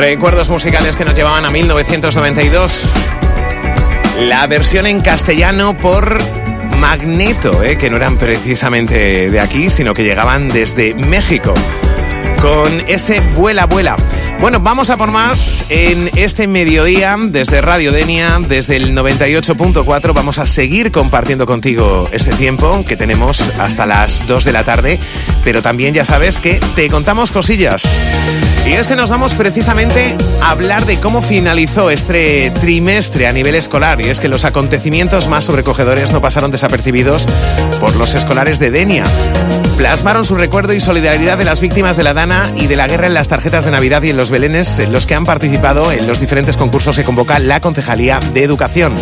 Recuerdos musicales que nos llevaban a 1992. La versión en castellano por Magneto, que no eran precisamente de aquí, sino que llegaban desde México, con ese Vuela, Vuela. Bueno, vamos a por más en este mediodía desde Radio Denia, desde el 98.4. Vamos a seguir compartiendo contigo este tiempo que tenemos hasta las 2 de la tarde, pero también ya sabes que te contamos cosillas. Y es que nos vamos precisamente a hablar de cómo finalizó este trimestre a nivel escolar, y es que los acontecimientos más sobrecogedores no pasaron desapercibidos por los escolares de Denia. Plasmaron su recuerdo y solidaridad de las víctimas de la Dana y de la guerra en las tarjetas de Navidad y en los belenes en los que han participado en los diferentes concursos que convoca la Concejalía de Educación.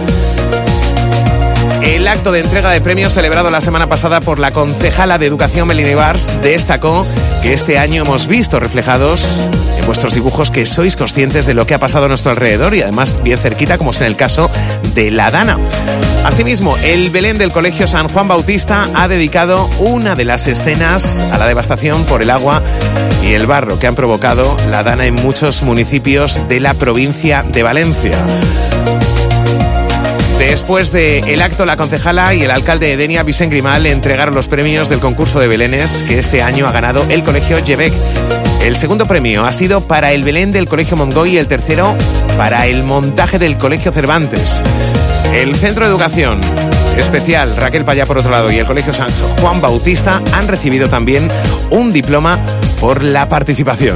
El acto de entrega de premios celebrado la semana pasada por la concejala de Educación, Melina Ibars, destacó que este año hemos visto reflejados en vuestros dibujos que sois conscientes de lo que ha pasado a nuestro alrededor y además bien cerquita, como es en el caso de la Dana. Asimismo, el Belén del Colegio San Juan Bautista ha dedicado una de las escenas a la devastación por el agua y el barro que han provocado la Dana en muchos municipios de la provincia de Valencia. Después del acto, la concejala y el alcalde de Denia, Vicent Grimal, entregaron los premios del concurso de belenes que este año ha ganado el Colegio Llebec. El segundo premio ha sido para el Belén del Colegio Mongoy y el tercero para el montaje del Colegio Cervantes. El Centro de Educación Especial Raquel Payá, por otro lado, y el Colegio San Juan Bautista han recibido también un diploma por la participación.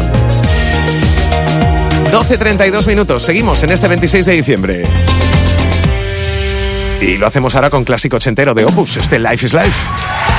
12:32 minutos. Seguimos en este 26 de diciembre. Y lo hacemos ahora con clásico ochentero de Opus, este Life is Life.